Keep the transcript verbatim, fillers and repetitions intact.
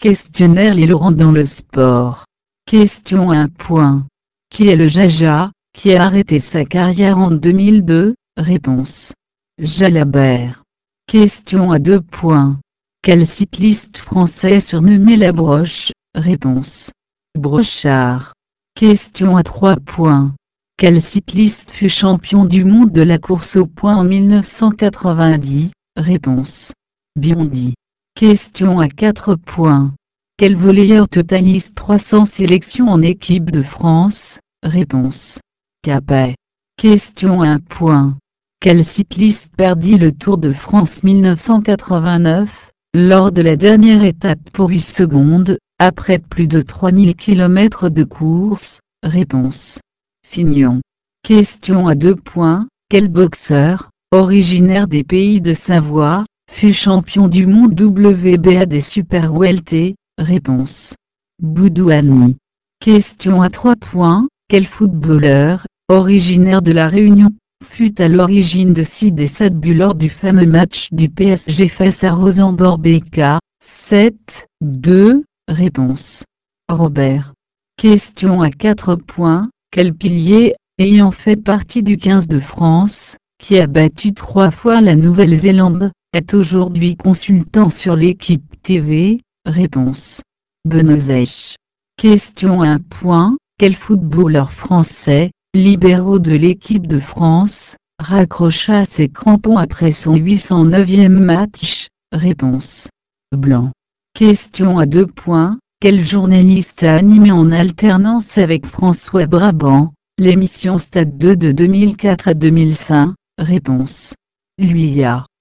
Questionnaire Les Laurent dans le sport. Question un point. Qui est le Jaja, qui a arrêté sa carrière en deux mille deux? Réponse. Jalabert. Question à deux points. Quel cycliste français est surnommé la Broche? Réponse. Brochard. Question à trois points. Quel cycliste fut champion du monde de la course au poids en mille neuf cent quatre-vingt-dix? Réponse. Biondi. Question à quatre points. Quel volleyeur totalise trois cents sélections en équipe de France? Réponse. Capet. Question un point. Quel cycliste perdit le Tour de France mille neuf cent quatre-vingt-neuf, lors de la dernière étape pour huit secondes, après plus de trois mille kilomètres de course? Réponse. Fignon. Question à deux points. Quel boxeur, originaire des pays de Savoie, fut champion du monde W B A des Super Welter? Réponse. Boudouani. Question à trois points. Quel footballeur, originaire de La Réunion, fut à l'origine de six des sept buts lors du fameux match du P S G face à Rosenborg B K? sept deux. Réponse. Robert. Question à quatre points. Quel pilier, ayant fait partie du quinze de France, qui a battu trois fois la Nouvelle-Zélande, est aujourd'hui consultant sur l'équipe T V? Réponse. Benozech. Question un point. Quel footballeur français, libéraux de l'équipe de France, raccrocha ses crampons après son huit cent neuvième match? Réponse. Blanc. Question à deux points. Quel journaliste a animé en alternance avec François Brabant l'émission Stade deux de deux mille quatre à deux mille cinq? Réponse. Luya.